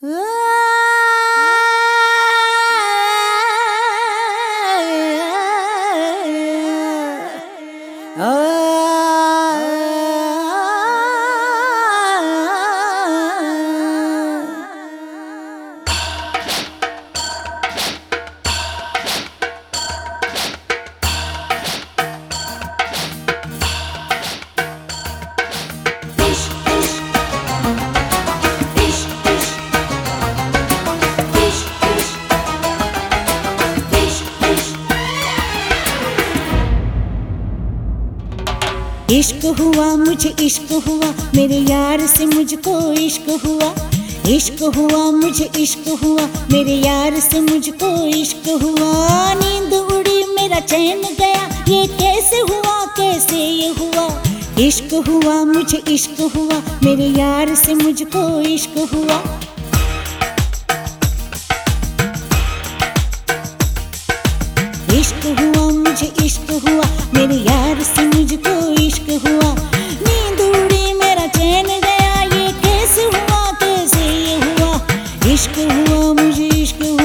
इश्क हुआ मुझे इश्क हुआ, मेरे यार से मुझको इश्क हुआ। इश्क हुआ मुझे इश्क हुआ, मेरे यार से मुझको इश्क हुआ। नींद उड़ी मेरा चैन गया, ये कैसे हुआ कैसे ये हुआ। इश्क हुआ मुझे इश्क हुआ, मेरे यार से मुझको इश्क हुआ। इश्क हुआ मुझे इश्क हुआ, मेरे यार से मुझको इश्क हुआ। नींद उड़ी मेरा चैन गया, ये कैसे हुआ कैसे ये हुआ। इश्क हुआ मुझे इश्क हुआ।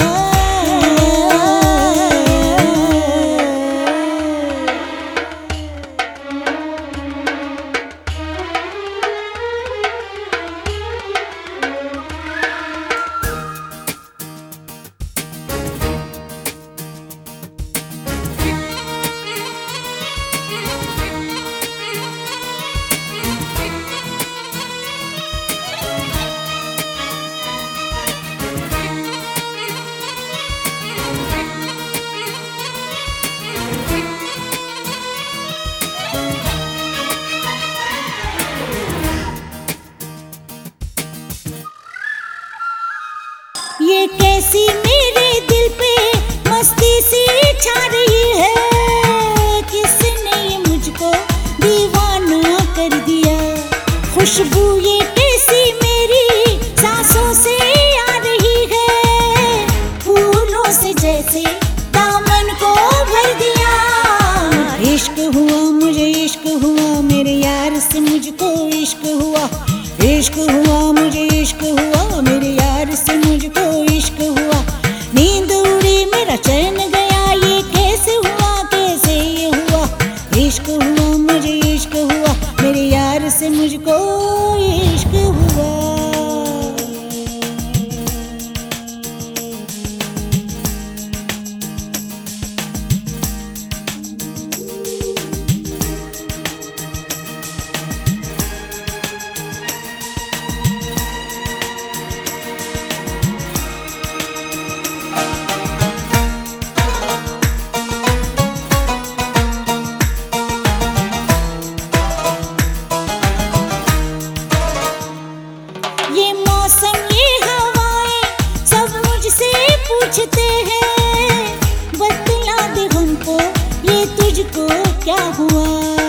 ये कैसी मेरे दिल पे मस्ती सी छा रही है। किसने ये मुझको दीवाना कर दिया। खुशबू ये कैसी मेरी सांसों से आ रही है। फूलों से जैसे दामन को भर दिया। इश्क हुआ मुझे इश्क हुआ, मेरे यार से मुझको इश्क हुआ। इश्क हुआ मुझे इश्क हुआ, मेरे यार से मुझको इश्क हुआ। नींद उड़ी मेरा चैन गया, ये कैसे हुआ कैसे ये हुआ। इश्क हुआ मुझे इश्क हुआ, मेरे यार से मुझको इश्क हुआ। ये मौसम ये हवाएं सब मुझसे पूछते हैं। बतला दे हमको ये तुझको क्या हुआ।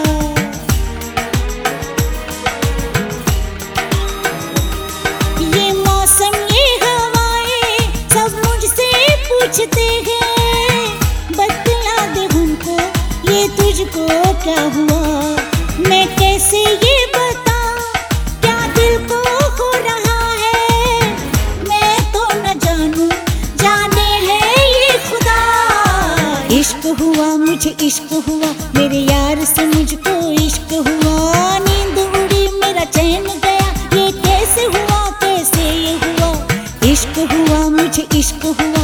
ये मौसम ये हवाएं सब मुझसे पूछते हैं। बतला दे हमको ये तुझको क्या हुआ। मैं कैसे ये बताऊं क्या दिल को हो रहा है। मैं तो न जानूं, जाने है ये खुदा। इश्क हुआ मुझे इश्क हुआ, मेरे यार से मुझको इश्क हुआ। नींद उड़ी मेरा चैन गया, ये कैसे हुआ कैसे ये हुआ। इश्क हुआ मुझे इश्क हुआ,